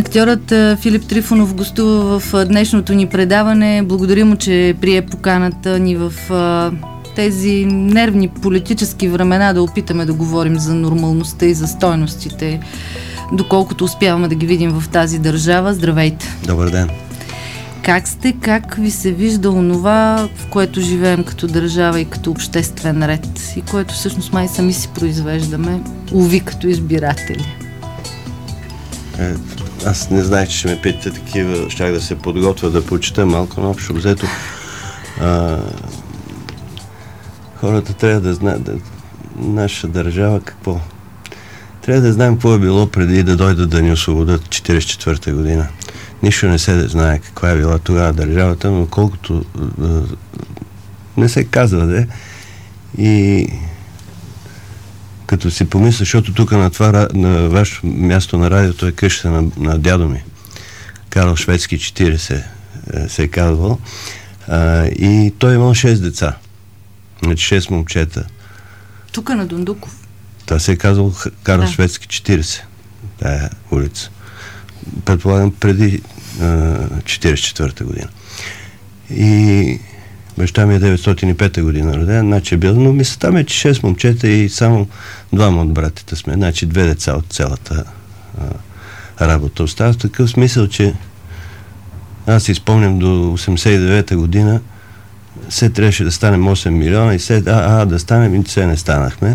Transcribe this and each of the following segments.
Актьорът Филип Трифонов гостува в днешното ни предаване. Благодаря му, че прие поканата ни в тези нервни политически времена да опитаме да говорим за нормалността и за стойностите, доколкото успяваме да ги видим в тази държава. Здравейте! Добър ден! Как сте? Как ви се вижда онова, в което живеем като държава и като обществен ред? И което всъщност май сами си произвеждаме, уви, като избиратели. Аз не знаех, че ще ме питате такива, щях да се подготвя да прочета малко, но общо взето хората трябва да знаят наша държава какво. Трябва да знаем какво е било преди да дойдат да ни освободят 1944 година. Нищо не се да знае каква е била тогава държавата, но колкото не се казва, и като си помисля, защото тук на вашето място на радиото е къщата на дядо ми. Карл Шведски 40 се е казвал. И той имал 6 деца. Значи 6 момчета. Тук на Дондуков. Това се е казвал Карл Шведски 40. Тая улица. Предполагам преди 1944 година. И баща ми е 905 година роден, значи е бил, но мисълта ми е, че 6 момчета и само 2 от братите сме, значи 2 деца от цялата работа. Остава в такъв смисъл, че аз си спомням до 89-та година все трябваше да станем 8 милиона и все да станем и все не станахме.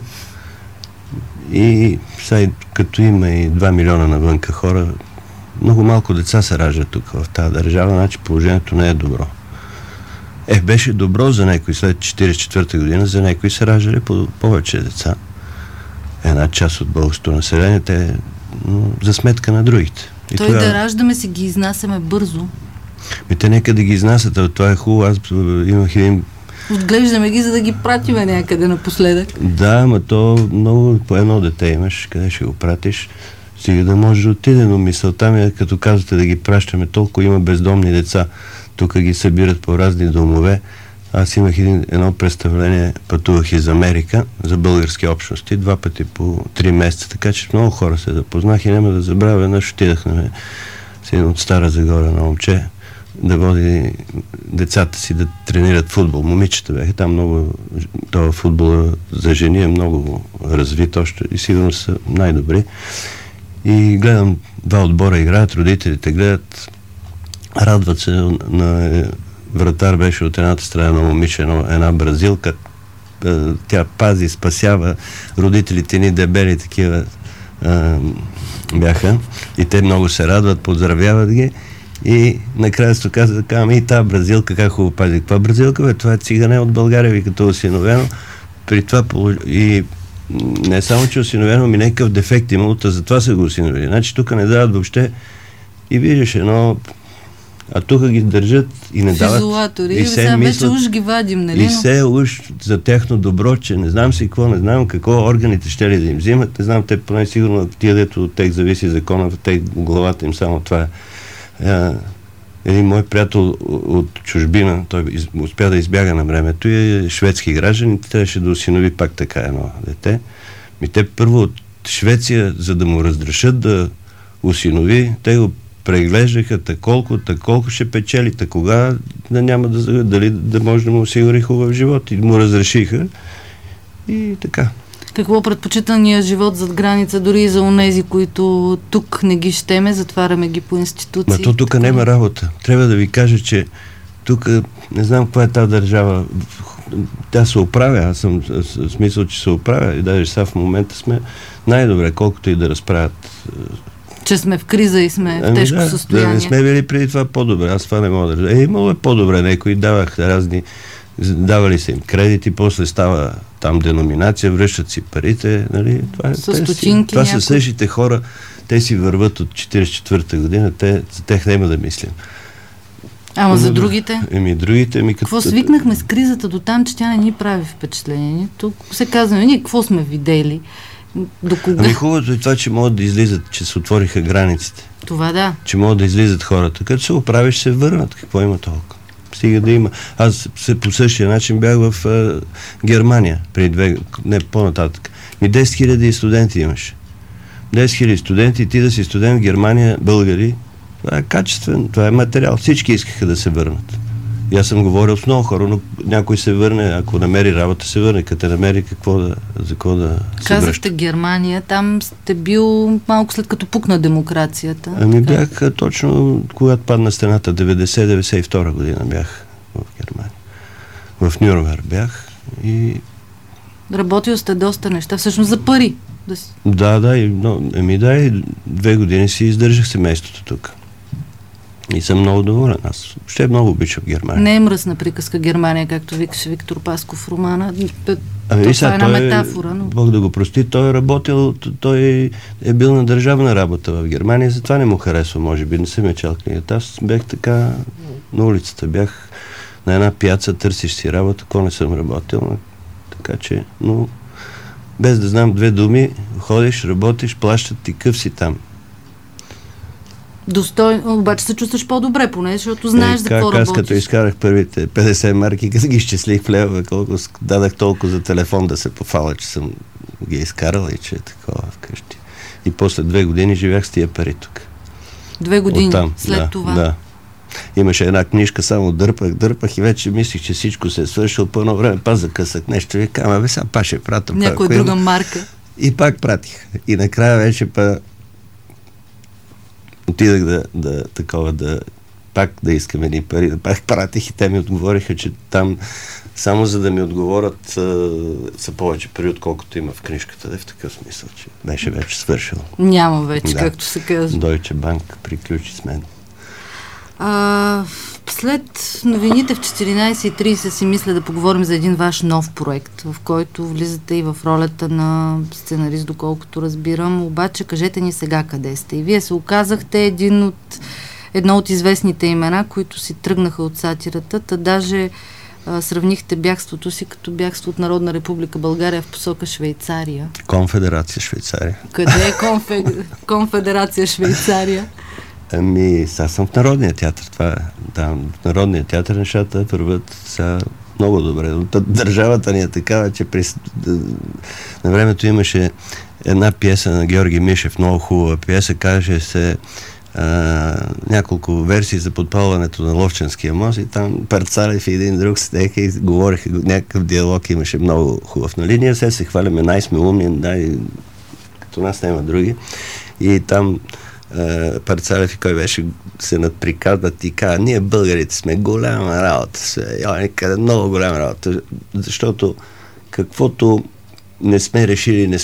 И сега като има и 2 милиона навънка хора, много малко деца се раждат тук в тази държава, значи положението не е добро. Беше добро за някой след 1944 година, за някои се раждали повече деца. Една част от българското население, за сметка на другите. И той да раждаме си ги изнасяме бързо. Те нека да ги изнасят, това е хубаво. Аз имах един... Отглеждаме ги, за да ги пратиме някъде напоследък. Да, ама то много по едно дете имаш, къде ще го пратиш, сега да може да отиде, но мисълта ми е, като казвате да ги пращаме, толкова има бездомни деца. Тук ги събират по разни домове. Аз имах едно представление, пътувах из Америка за български общности, 2 пъти по 3 месеца, така че много хора се запознах и няма да забравя. Веднъж отидахме с един от Стара Загора на момче да води децата си да тренират футбол. Момичета бяха там много, това футбол за жени е много развит още и сигурно са най-добри. И гледам 2 отбора играят, родителите гледат, радват се. На вратар беше от едната страна на момиче, една бразилка. Тя пази, спасява. Родителите ни дебели такива бяха. И те много се радват, поздравяват ги. И накрая се казва, и тази бразилка как хубаво пази. Каква бразилка? Това е цигане от България, ви като осиновено. При това и не само, че осиновено, ми някакъв дефект имало, затова са го осиновили. Значи тук не дават въобще и виждаш едно, а тук ги държат и не дават. Изолатори. И сега вече уж ги вадим, нали? И все уж за тяхно добро, че не знам си какво, не знам какво органите ще ли да им взимат, не знам, те поне сигурно тия, дето от тех зависи закона, в тех главата им само това е. Един мой приятел от чужбина, той успя да избяга на времето и е шведски граждан, трябваше да осинови пак така едно дете. Те първо от Швеция, за да му разрешат да осинови, те го преглеждаха колко ще печели, кога да няма дали да може да му осигури хубав живот и му разрешиха и така. Какво предпочитания живот зад граница, дори и за онези, които тук не ги щеме, затваряме ги по институции? То тук няма работа. Трябва да ви кажа, че тук не знам каква е тази държава. Тя се оправя. Аз съм в смисъл, че се оправя. И даже сега в момента сме най-добре, колкото и да разправят. Че сме в криза и сме в тежко състояние. Да, не сме били преди това по-добре. Аз това не мога да... Имало е по-добре. Някои давали са им кредити, после става там деноминация, връщат си парите, нали? Това са същите хора, те си върват от 1944 година, за тях няма да мислим. Ама за другите? Другите какво свикнахме с кризата до там, че тя не ни прави впечатление? Тук се казваме, ние какво сме видели? До кога? Хубавото е това, че могат да излизат, че се отвориха границите. Това да. Че могат да излизат хората. Като се оправиш, се върнат. Какво има толкова? Стига да има. Аз по същия начин бях в Германия, преди 2, не по-нататък. 10 000 студенти имаше. 10 000 студенти, ти да си студент в Германия, българи, това е качествен, това е материал. Всички искаха да се върнат. И аз съм говорил с много хора, но някой се върне, ако намери работа, се върне. Като намери за какво да се Казахте връща. Германия, там сте бил малко след като пукна демокрацията. Ами бях точно, когато падна стената, 90-92 година бях в Германия. В Нюрнберг бях и... Работил сте доста неща, всъщност за пари. Да, и 2 години си издържах семейството тук. И съм много доволен. Аз въобще много обичам Германия. Не е мръсна приказка Германия, както викаше Виктор Пасков в романа. Това е една метафора. Но... Бог да го прости, той е работил, той е бил на държавна работа в Германия, затова не му харесва, може би, не съм я чел книгата. Аз бях така на улицата, бях на една пяца, търсиш си работа, ако не съм работил. Така че, но без да знам 2 думи, ходиш, работиш, плащат ти, къв си там. Достойно, обаче се чувстваш по-добре, поне, защото знаеш за какво работиш. Аз като изкарах първите 50 марки, като ги изчислих в левове, колко дадах толкова за телефон да се пофала, че съм ги изкарал и че е такова вкъщи. И после 2 години живях с тия пари тук. 2 години оттам, след това? Да. Имаше една книжка, само дърпах и вече мислих, че всичко се е свършило по едно време, пак закъсах нещо, викам, ама сега па ще пратя. Някоя друга марка. И пак пратих. И накрая вече отидах пак да искам едни пари, пак пратих и те ми отговориха, че там само за да ми отговорят са повече пари, отколкото има в книжката. В такъв смисъл, че беше вече свършил. Няма вече, както се казва. Deutsche Bank приключи с мен. След новините в 14:30 си мисля да поговорим за един ваш нов проект, в който влизате и в ролята на сценарист, доколкото разбирам. Обаче кажете ни сега къде сте. И вие се оказахте едно от известните имена, които си тръгнаха от сатирата, та даже сравнихте бягството си като бягство от Народна република България в посока Швейцария. Конфедерация Швейцария. Къде е Конфедерация Швейцария? Ами, сега съм в Народния театър. В Народния театър нещата върват сега много добре. Държавата ни е такава, че на времето имаше една пиеса на Георги Мишев, много хубава пиеса, каже се няколко версии за подпалването на Ловченския мост и там Парцалев и един друг седеха и говориха, някакъв диалог имаше много хубав на линия. Сега се хваляме, най-сме умни, като нас няма други. И там Парцалев и кой беше се надприказват и казва, ние българите сме голяма работа, много голяма работа, защото каквото не сме решили,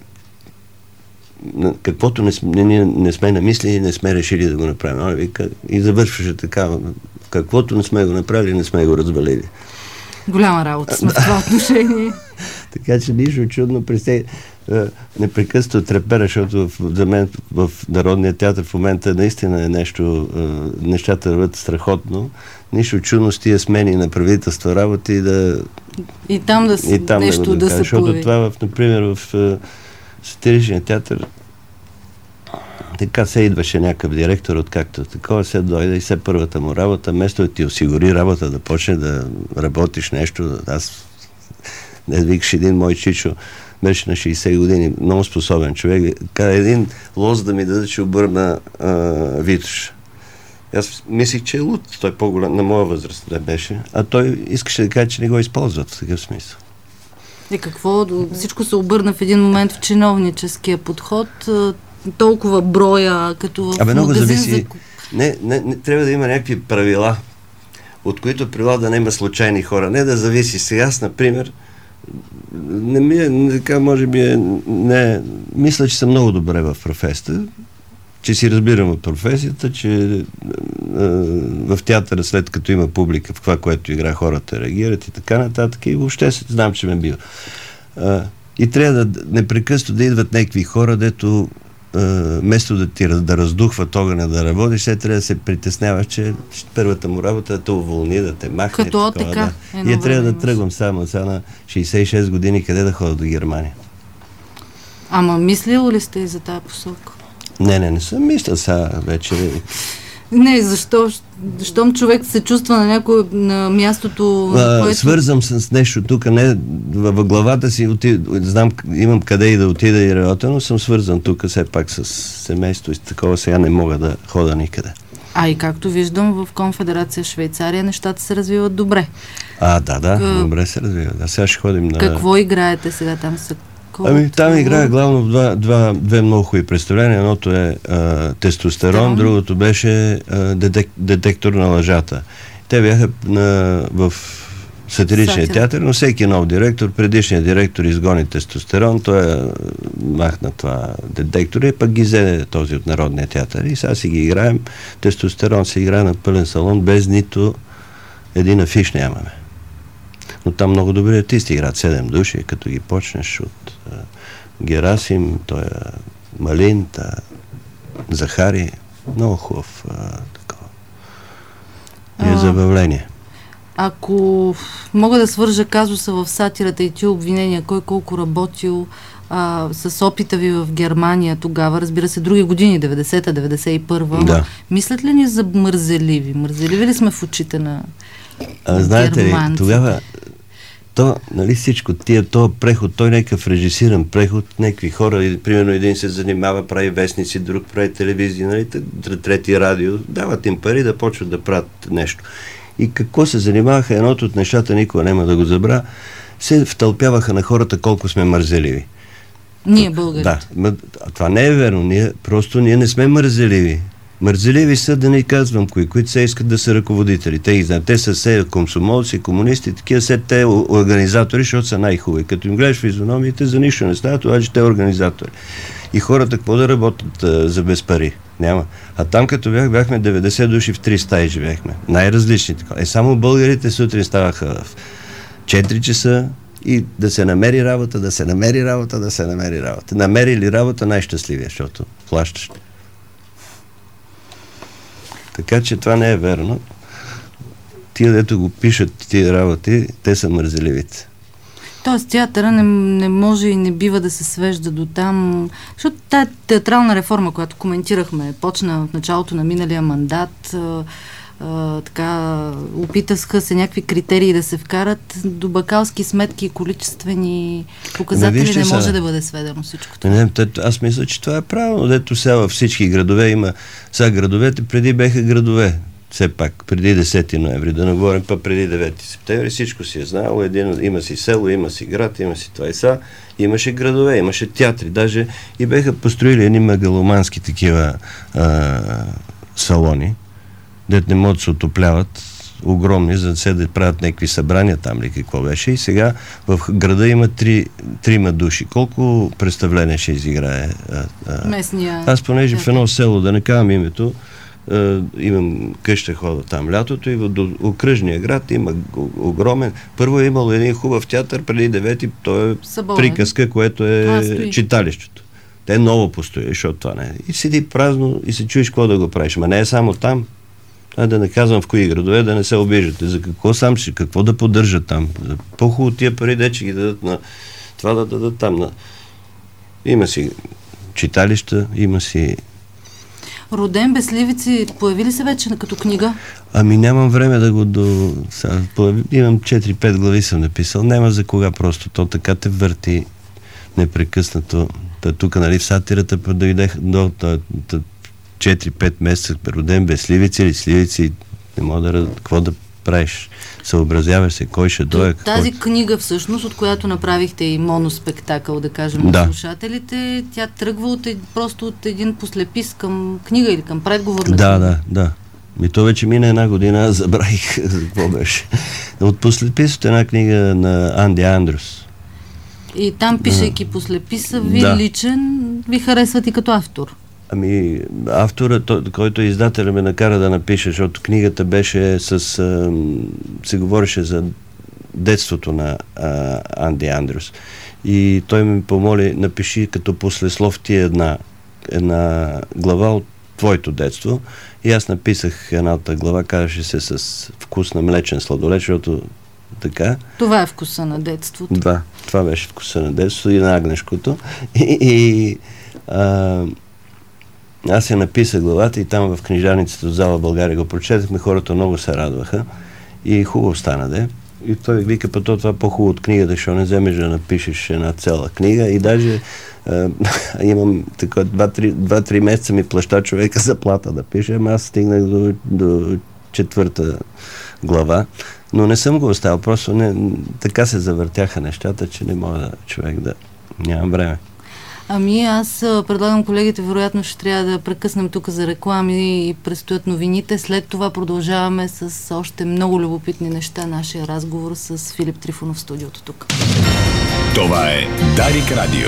каквото не сме намислили, не сме решили да го направим. И завършваше така, каквото не сме го направили, не сме го развалили. Голяма работа сме в това отношение. Така че нищо чудно непрекъснато трепера, защото за мен в Народния театър в момента наистина е нещо, нещата върват страхотно. Нищо чудно с тия смени на правителства работи и там да се нещо да се появи. Защото това, например, в сатиричния театър така се идваше някакъв директор, откакто такова, се дойде и все първата му работа, вместо да ти осигури работа, да почне да работиш нещо. Аз не викаш един мой чичо, беше на 60 години, много способен човек. Каза един лоз да ми даде, че обърна Витош. Аз мислих, че е луд, той е по-голям, на моя възраст да беше, а той искаше да каже, че не го използват в такъв смисъл. И какво? Всичко се обърна в един момент в чиновническия подход, толкова броя, като в много магазин зависи. Не, трябва да има някакви правила, от които правила да не има случайни хора. Не да зависи. Сега, например, не ми е, така, може би мисля, че съм много добре в професията, че си разбирам от професията, че в театъра, след като има публика, в това, което игра, хората реагират и така нататък, и въобще знам, че ме бива. И трябва да непрекъснато да идват някакви хора, дето вместо да раздухват огъня да работиш, ще трябва да се притесняваш, че първата му работа да те уволни, да те махне. Като така. И трябва да тръгвам само сега на 66 години, къде да ходя до Германия. Ама мислил ли сте и за тази посока? Не съм мислил сега вече. Не, Щом човек се чувства на някое на мястото, което... Свързвам с нещо тук, не в главата си, знам, имам къде и да отида и работя, но съм свързан тук все пак с семейство и с такова, сега не мога да хода никъде. И както виждам, в Конфедерация Швейцария нещата се развиват добре. Добре се развиват. Сега ще ходим на... Какво играете сега там? Там играе главно две много хубави представления. Едното е Тестостерон, другото беше Детектор на лъжата. Те бяха в сатиричния театър, но всеки нов директор, предишният директор изгони Тестостерон, той махна това детектор и пък ги взе този от Народния театър. И сега си ги играем. Тестостерон се играе на пълен салон, без нито един афиш нямаме. Но там много добри артисти играят, 7 души, като ги почнеш от Герасим, той Малин, Захари, много хубав такова. И забавление. Ако мога да свържа казуса в сатирата и тия обвинения, кой колко работил с опита ви в Германия тогава, разбира се, други години, 90-та, 91-та, мислят ли ни за мързеливи? Мързеливи ли сме в очите на знаете ли, тогава всичко, този преход, той някакъв режисиран преход, някакви хора, примерно един се занимава, прави вестници, друг прави телевизия, трети радио, дават им пари да почват да правят нещо. И какво се занимаваха, едното от нещата, никога няма да го забра, се втълпяваха на хората колко сме мързеливи. Ние българите. Това не е верно, ние не сме мързеливи. Мързеливи са, да не казвам които се искат да са ръководители. Те ги знаят. Те са все комсомолци, комунисти, такива все те организатори, защото са най-хубави. Като им гледаш физиономиите, за нищо не стават, това че те организатори. И хората какво да работят за без пари? Няма. А там като бяхме 90 души в 3 стаи живеехме. Най-различни. Само българите сутрин ставаха в 4 часа и да се намери работа, да се намери работа, да се намери работа. Намери ли работа, най-щастливия, защото плащаш. Така че това не е верно. Тия, дето го пишат тия работи, те са мързеливите. Тоест театъра не може и не бива да се свежда до там, защото тая театрална реформа, която коментирахме, почна в началото на миналия мандат, опитаха се някакви критерии да се вкарат, до бакалски сметки и количествени показатели не може да бъде сведено всичко това. Аз мисля, че това е правилно, дето сега във всички градове има. Сега градовете преди беха градове. Все пак, преди 10 ноември, да не говорим преди 9 септември, всичко си е знало, има си село, има си град, има си това и са, имаше градове, имаше театри, даже и беха построили едни мегаломански такива салони, дето не могат да се отопляват, огромни, за да се да правят някакви събрания там ли какво беше. И сега в града има трима души. Колко представления ще изиграе? Местния. Аз понеже в едно село, да не казвам името, имам къща хода там лятото и до окръжния град има огромен. Първо е имало един хубав театър преди 9-ти, то е приказка, което е читалището. Те ново постои, защото това не е. И седи празно и се чуеш какво да го правиш. Ма не е само там. Да не казвам в кои градове, да не се обиждате. За какво да поддържат там? По-хубаво тия пари, де че ги дадат на това да дадат там. Има си читалища, има си... Роден без ливици, появи ли се вече като книга? Нямам време да го имам 4-5 глави съм написал. Няма за кога просто. То така те върти непрекъснато. Тук, в сатирата дойдех до 4-5 месеца роден без сливици или сливици. Не мога какво да правиш. Съобразяваш се, кой ще дойде. Тази книга всъщност, от която направихте и моноспектакъл, да кажем, на слушателите, тя тръгва просто от един послепис към книга или към предговор на книга. Да. И то вече мина една година, аз забравих какво беше. От послепис от една книга на Анди Андрус. И там, пишейки послеписа, личен, ви харесват и като автор. Авторът, който е издателя, ме накара да напише, защото книгата беше се говореше за детството на Анди Андрус. И той ми помоли, напиши като послеслов ти една глава от твоето детство. И аз написах едната глава, казваше се с вкус на млечен сладолед, защото така. Това е вкуса на детството. Да, това беше вкуса на детството и на агнешкото. аз я написах главата и там в книжарницата от зала България го прочетахме, хората много се радваха и хубаво стана, де. И той вика, това по-хубаво от книгата, защото не вземеш да напишеш една цяла книга и даже имам така 2-3 месеца ми плаща човека заплата да пише, аз стигнах до 4-та глава, но не съм го оставил, просто така се завъртяха нещата, че не мога човек да нямам време. Аз предлагам колегите, вероятно ще трябва да прекъснем тук за реклами и предстоят новините. След това продължаваме с още много любопитни неща, нашия разговор с Филип Трифонов в студиото тук. Това е Дарик Радио.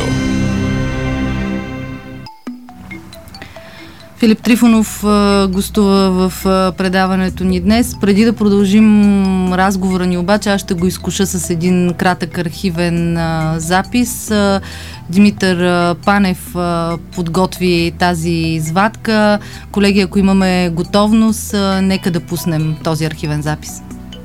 Филип Трифонов гостува в предаването ни днес. Преди да продължим разговора ни обаче, аз ще го изкуша с един кратък архивен запис. Димитър Панев подготви тази извадка. Колеги, ако имаме готовност, нека да пуснем този архивен запис.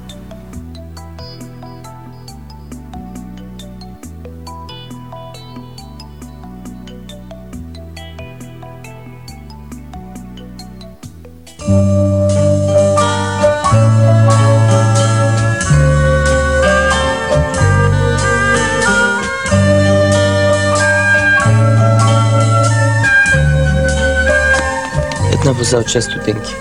Една боза от 6 стотинки.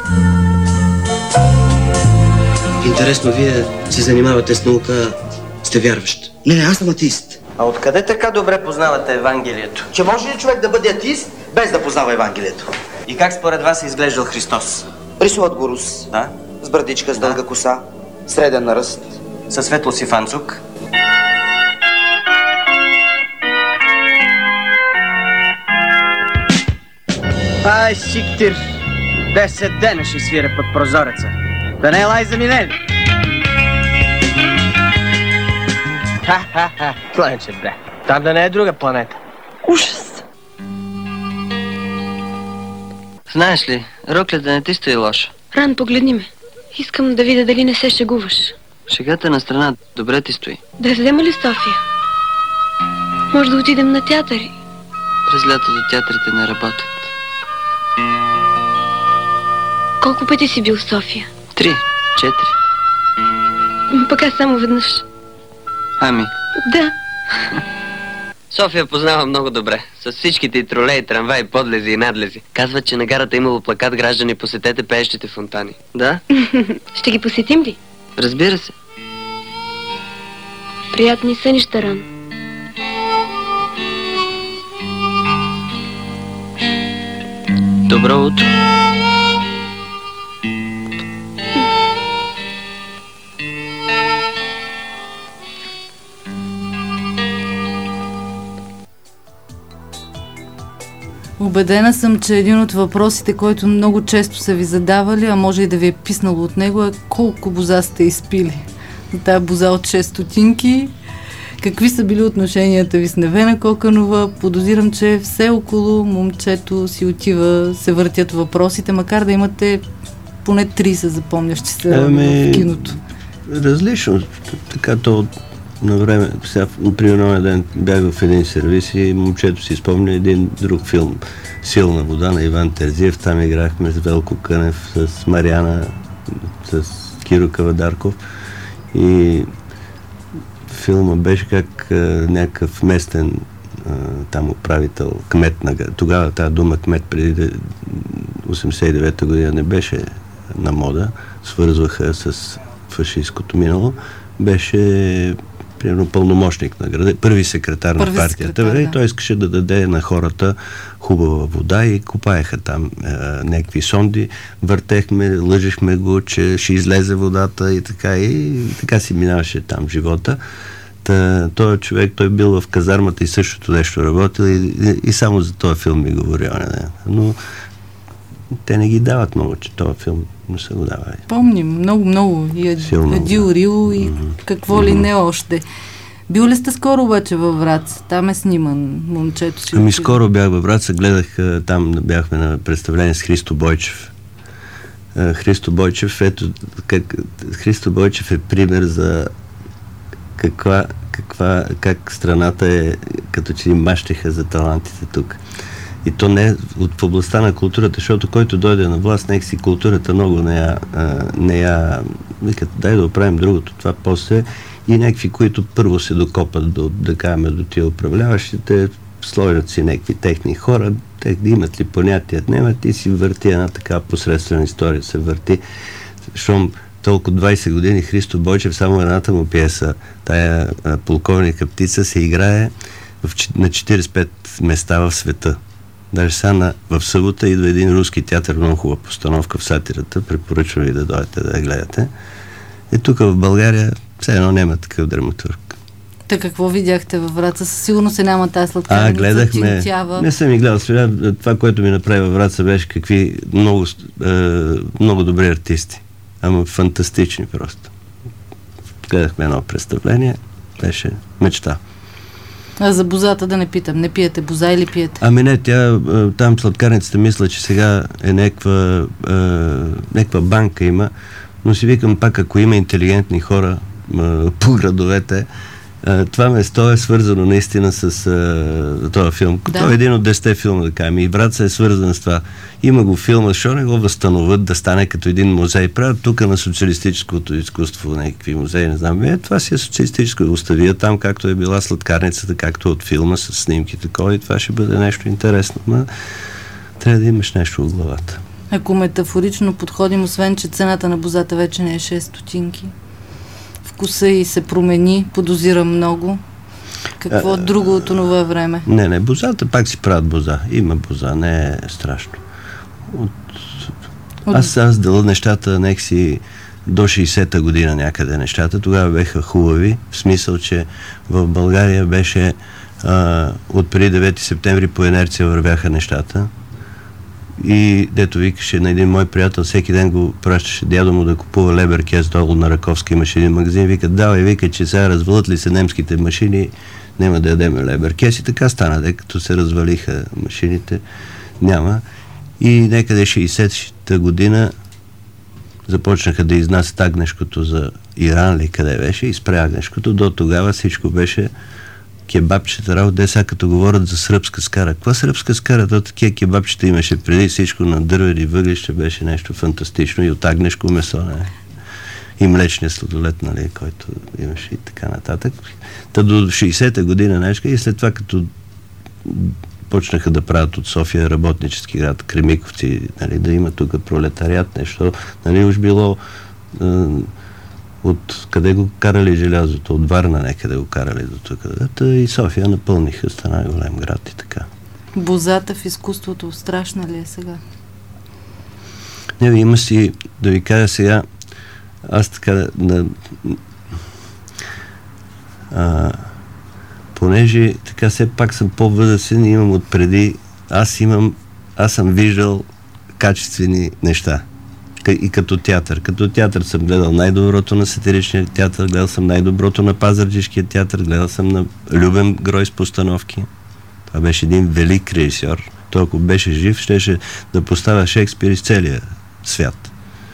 Интересно, вие се занимавате с наука, сте вярващ? Не, аз съм атеист. А откъде така добре познавате Евангелието? Че може ли човек да бъде атеист, без да познава Евангелието? И как според вас е изглеждал Христос? Рисуват го рус, Да? с брадичка, с дълга коса, среден на ръст. Със светло си фанцук? Ай, сиктир! 10 дена ще свиря под прозореца. Да не е Лайза Минели! Ха-ха-ха! Планче, бре. Там да не е друга планета. Ужас! Знаеш ли, роклята не ти стои лошо. Ран, погледни ме. Искам да видя дали не се шегуваш. Шегата на страна добре ти стои. Да взема ли София? Може да отидем на театър. През лятото театрите не работят. Колко пъти си бил в София? 3, 4. Пък аз само веднъж. Ами? Да. София познава много добре. С всичките и тролеи, трамваи, подлези и надлези. Казват, че на гарата имало плакат "Граждани, посетете пеещите фонтани". Да? Ще ги посетим ли? Разбира се. Приятни сънища, Ран. Добро утро. Убедена съм, че един от въпросите, който много често са ви задавали, а може и да ви е писнало от него, е колко боза сте изпили. За тая боза от 6 стотинки. Какви са били отношенията ви с Невена Коканова? Подозирам, че все около момчето си отива, се въртят въпросите, макар да имате поне 30 запомнящи се в киното. Различно. Така то на време, сега, примерно ден бях в един сервис и момчето си спомня един друг филм "Силна вода" на Иван Терзиев. Там играхме с Велко Кънев, с Мариана, с Киро Кавадарков и филма беше как някакъв местен там управител, кмет тогава тази дума кмет преди 89-та година не беше на мода, свързваха с фашистското минало, беше примерно пълномощник на града, първи секретар на партията, и той искаше да даде на хората хубава вода и копаеха там някакви сонди, въртехме, лъжихме го, че ще излезе водата и така си минаваше там живота. Той човек, той бил в казармата и същото нещо работил и само за този филм ми говорил. Но те не ги дават много, че този филм не са го давали. Помним, много. И Адил Рил и какво ли не още. Бил ли сте скоро обаче във Враца? Там е сниман момчето си. Скоро бях във Враца, гледах, там бяхме на представление с Христо Бойчев. Христо Бойчев, Христо Бойчев е пример за как страната е, като че им мащеха за талантите тук. И то не е в областта на културата, защото който дойде на власт, нека си културата много не я викат, дай да оправим другото, това после. И някакви, които първо се докопат да кажем до тия управляващите, сложат си някакви техни хора, те да имат ли понятия, немат и си върти една така посредствена история, се върти. Щом толкова 20 години Христо Бойчев, само едната му пиеса, тая полковника птица, се играе на 45 места в света. Даже сега в събота идва един руски театър, много хубава постановка в сатирата, препоръчвам ви да дойдете да я гледате. И тук в България все едно няма такъв драматург. Та какво видяхте във Враца? Със сигурност се няма тази сладкарница, гледахме. чинтява. Не съм и гледал. Сега това, което ми направи във Враца, беше какви много добри артисти. Ама фантастични просто. Гледахме едно представление. Беше мечта. А за бозата да не питам. Не пиете боза или пиете? Ами не, там сладкарницата мисля, че сега е някаква банка има, но си викам пак, ако има интелигентни хора по градовете, това место е свързано наистина с този филм. Да. Това е един от 10 филма, да кажем. И Враца е свързан с това. Има го филма, защо не го възстановят да стане като един музей? Правят тук на социалистическото изкуство някакви музеи, не знам. Това си е социалистическо. Оставия там, както е била сладкарницата, както от филма, с снимки такова, и това ще бъде нещо интересно. Но трябва да имаш нещо в главата. Ако метафорично подходим, освен че цената на бозата вече не е 6 стотинки, вкуса и се промени, подозира много. Какво друго от това време? Не, бозата пак си правят боза. Има боза, не е страшно. Аз дела нещата някакси до 60-та година някъде нещата. Тогава беха хубави, в смисъл, че в България беше от преди 9 септември по инерция вървяха нещата. И дето викаше на един мой приятел, всеки ден го пращаше дядо му да купува Леберкес долу на Раковски, имаше един магазин, вика, давай, вика, че сега развалят ли се немските машини, няма да ядем Леберкес, и така стана, декато се развалиха машините, няма. И някъде 60-та година започнаха да изнасят агнешкото за Иран ли, къде беше, и спря агнешкото. До тогава всичко беше кебабчета работа, сега като говорят за сръбска скара. Каква сръбска скара? То такива кебабчета имаше преди, всичко на дървени въглища, беше нещо фантастично, и от агнешко месо, не? И млечния сладолет, нали, който имаше и така нататък. Та до 60-та година нещо, и след това като почнаха да правят от София работнически град, Кремиковци, нали, да има тук пролетариат, нещо, нали, уж било от къде го карали желязото? От Варна някъде го карали до тук. И София напълниха, стана голям град и така. Бозата в изкуството страшна ли е сега? Не, има си, да ви кажа сега, аз така понеже така все пак съм по-възрастен и имам отпреди, аз съм виждал качествени неща. И като театър. Като театър съм гледал най-доброто на сатиричния театър, гледал съм най-доброто на Пазарджишкия театър, гледал съм на Любен Гройс постановки. Това беше един велик режисьор. Той, ако беше жив, щеше да поставя Шекспир из целия свят.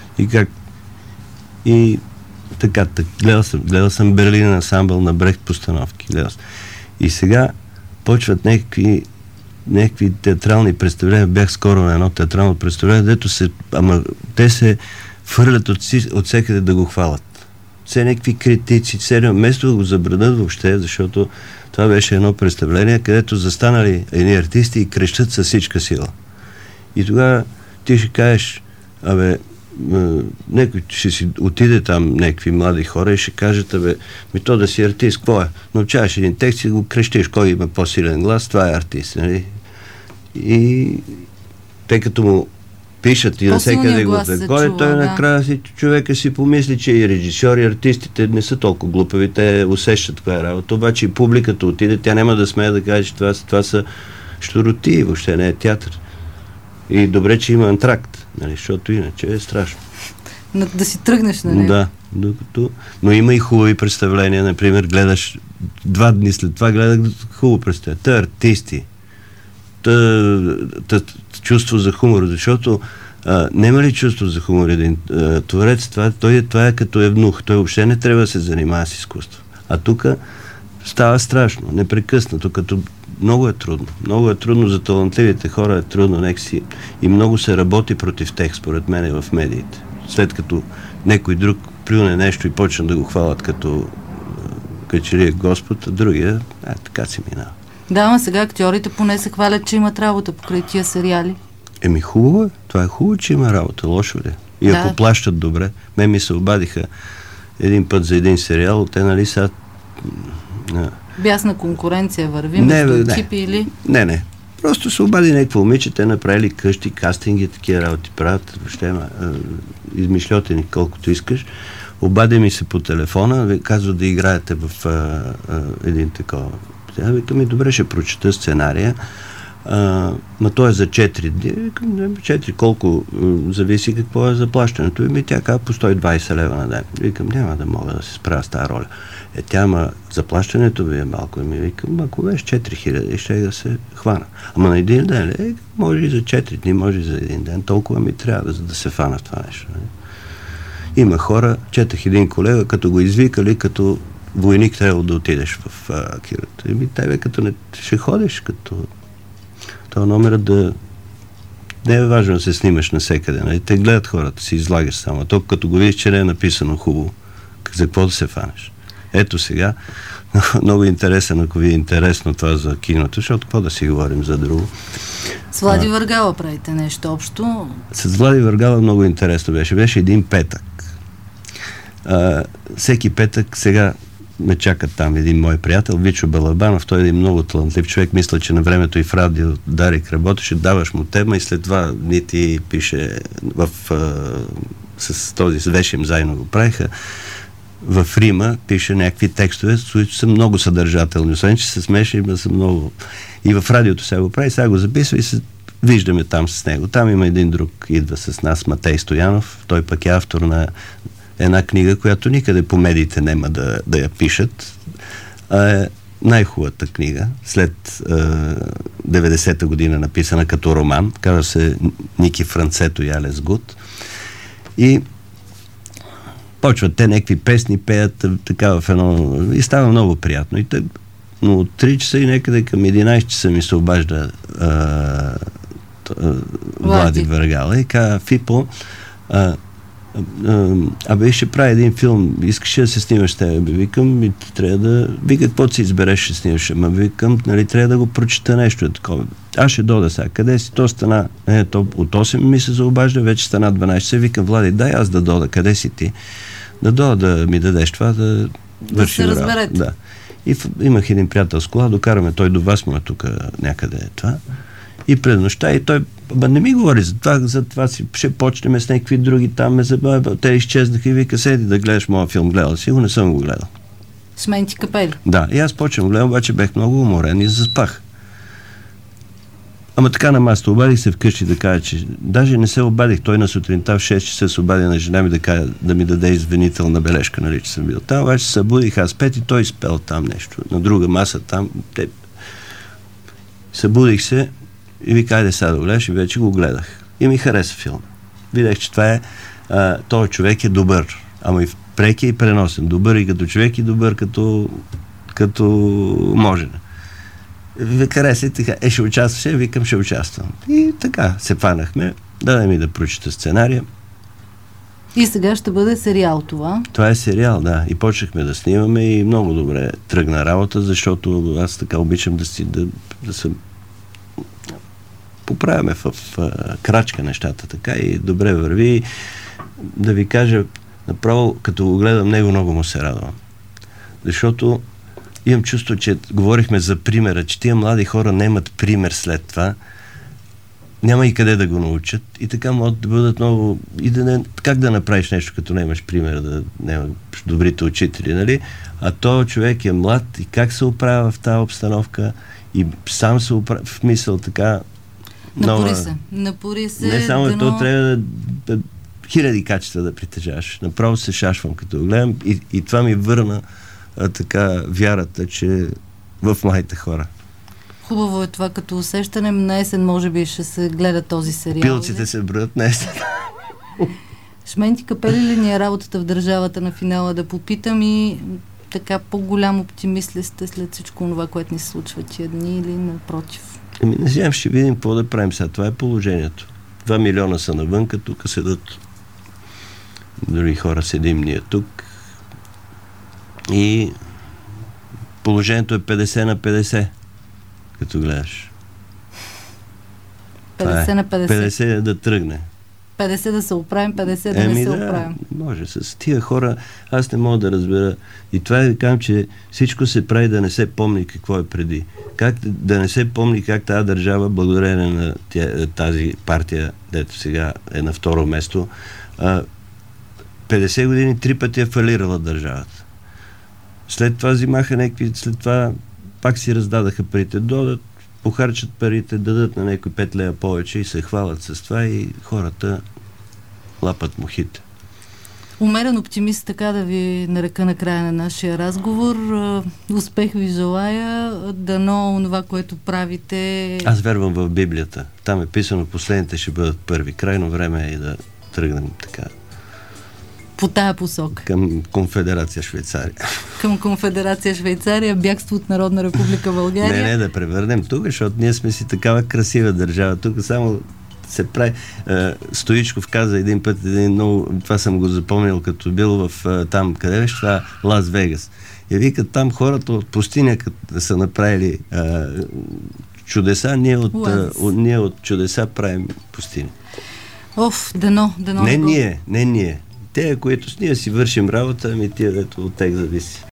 И така, гледал съм Берлин ансамбъл на Брехт постановки. И сега почват някакви театрални представления. Бях скоро на едно театрално представление, дето те се фърлят от всекъде да го хвалят. Все някакви критици, вместо да го забранят въобще, защото това беше едно представление, където застанали едни артисти и крещат със всичка сила. И тогава ти ще кажеш, някой ще си отиде там някакви млади хора и ще кажат, то да си артист, какво е? Научаваш един текст и го крещиш, кой има по-силен глас, това е артист, нали? И тъй като му пишат и навсекъде го такова, той накрая човека си помисли, че и режисьори, и артистите не са толкова глупави, те усещат това е работа, обаче и публиката отиде, тя няма да смее да каже, че това са щуротии, въобще не е театър. И добре, че има антракт, нали, защото иначе е страшно. Да си тръгнеш, нали? Да, но има и хубави представления, например, гледаш 2 дни след това, гледах хубаво представление. Те артисти, чувство за хумор, защото няма ли чувство за хумор един творец, това е като евнух, той въобще не трябва да се занимава с изкуство. А тук става страшно, непрекъснато, като много е трудно. Много е трудно за талантливите хора, е трудно некси и много се работи против тях, според мен, в медиите. След като някой друг плюне нещо и почна да го хвалят като качери Господ, а другия, така си минава. Да, но сега актьорите поне се хвалят, че имат работа покрай тия сериали. Хубаво е. Това е хубаво, че има работа. Лошо ли? И ако плащат добре. Мен ми се обадиха един път за един сериал, те нали са... Бясна конкуренция върви между екипи или... Не. Просто се обади някакво момиче, те направили къщи, кастинги, такива работи правят, въобще измишлетени колкото искаш. Обади ми се по телефона, казва да играете в един такова. Викам ми, добре, ще прочета сценария. Ма то е за 4 дни. 4 колко зависи какво е заплащането. И тя казва по 120 лева на ден. Викам, няма да мога да се справя с тази роля. Тя, заплащането ви е малко. И ми викам, ако беше 4000, ще да се хвана. Ама на един ден, може и за 4 дни, може и за един ден. Толкова ми трябва, за да се фана в това нещо. Има хора, четах един колега, като го извикали, като войник трябва да отидеш в кирата. И тебе като не ще ходиш, като това номера да не е важно да се снимаш навсекъде. Нали? Те гледат хората, си излагаш само. То като го видиш, че не е написано хубаво, за какво да се фанеш? Ето сега, много интересен, ако ви е интересно това за киното, защото какво да си говорим за друго. С Влади Въргала правите нещо общо? С Влади Въргала много интересно беше. Беше един петък. Всеки петък сега ме чакат там един мой приятел, Вичо Балабанов, той е един много талантлив човек, мисля, че на времето и в радио Дарик работеше, даваш му тема и след това дни ти пише с този Вешим заедно го правиха, в Рима пише някакви текстове, които са много съдържателни, освен че са смешни, но са много... И в радиото сега го прави, сега го записва и се виждаме там с него. Там има един друг, идва с нас, Матей Стоянов, той пък е автор на една книга, която никъде по медиите няма да я пишат. Най-хубавата книга, след 90-та година написана като роман, казва се Ники Францето и Алес Гуд. И почват те някакви песни, пеят така в едно... И става много приятно. Но от 3 часа и някъде към 11 часа ми се обажда Влади Въргала и казва, Фипо, ще прави един филм, искаш да се снимаш с тебе? Викам, трябва да... Вика, каквото си избереш, ще снимаш. Ама викам, нали, трябва да го прочита нещо такова. Аз ще дода сега. Къде си? То стана... от 8 ми се заобажда, вече стана 12. Викам, Влади, дай аз да дода. Къде си ти? Да дода да ми дадеш това, да вършим работа. Да се разберете. Да. И имах един приятел с кола, докараме той до вас, му е тук някъде това. И пред нощта, и той не ми говори за това си, ще почнем с някакви други там, те изчезнаха и вика, седи да гледаш моя филм, гледал си го, не съм го гледал. Сменти капели. Да, и аз почвам гледам, обаче бех много уморен и заспах. Ама така на масата, обадих се вкъщи да кажа, че даже не се обадих, той на сутринта в 6 часа се обади на жена ми да ми даде извинителна бележка, нали, че съм бил там, обаче се събудих аз 5 и той изпел там нещо, на друга маса там, събудих се и ви кайде сега да гледаш и вече го гледах. И ми хареса филм. Видях, че това е този човек е добър. Ама и преки и преносен. Добър и като човек и добър като може. Ви хареса и така. Ще участваш? Викам, ще участвам. И така се фанахме. Даде ми да прочита сценария. И сега ще бъде сериал това? Това е сериал, да. И почнахме да снимаме и много добре тръгна работа, защото аз така обичам да съм поправяме в крачка нещата така и добре върви. Да ви кажа, направо, като го гледам него, много му се радвам. Защото имам чувство, че говорихме за примера, че тия млади хора нямат пример след това, няма и къде да го научат и така могат да бъдат много... И как да направиш нещо, като нямаш пример, да нямаш добрите учители, нали? А то човек е млад и как се оправя в тази обстановка и сам се оправя в мисъл така... Напори се. Не само то трябва да хиляди качества да притежаваш. Направо се шашвам, като го гледам и това ми върна така вярата, че в младите хора. Хубаво е това като усещане. На есен може би ще се гледа този сериал. Пилците се броят на есен. Шменти капели ли ни е работата в държавата на финала, да попитам и така по-голям оптимист ли сте след всичко това, което ни се случва тия дни, или напротив? Не знам, ще видим какво да правим сега. Това е положението. 2 милиона са навънка, тук седат други хора, седим ние тук. И положението е 50 на 50, като гледаш. 50 на 50. 50 да тръгне. 50 да се оправим, 50 да не се оправим. Може. С тия хора аз не мога да разбера. И това ви казвам, че всичко се прави да не се помни какво е преди. Как да не се помни как тази държава, благодарение на тази партия, дето сега е на второ место, 50 години 3 пъти е фалирала държавата. След това взимаха някакви, след това пак си раздадаха парите. Додат, похарчат парите, дадат на някой 5 лева повече и се хвалят с това и хората лапат мухите. Умерен оптимист, така да ви нарека на края на нашия разговор. Успех ви желая. Дано това, което правите... Аз вярвам в Библията. Там е писано, последните ще бъдат първи. Крайно време е и да тръгнем така. По тая посока. Към Конфедерация Швейцария. Към Конфедерация Швейцария, бягство от Народна република България. Не, да превърнем тук, защото ние сме си такава красива държава. Тук само се прави... Стоичков каза един път, това съм го запомнил, като бил в там, къде беше това? Лас Вегас. И викат там хората от пустиня, като са направили чудеса, ние от чудеса правим пустиня. Дано. Не ние. Те, които ние си вършим работа, ами тия, дето от тях зависи.